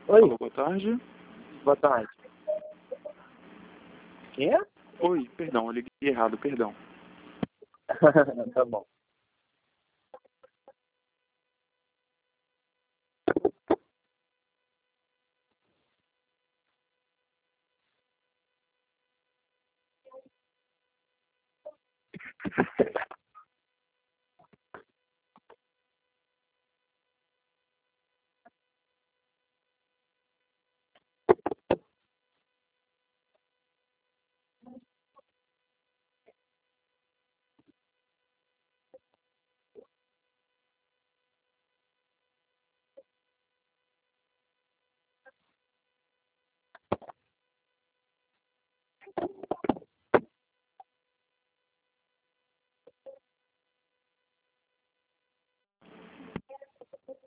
Oi, Alô, boa tarde. boa tarde. Quem é? Oi, perdão, eu liguei errado, perdão. Tá bom.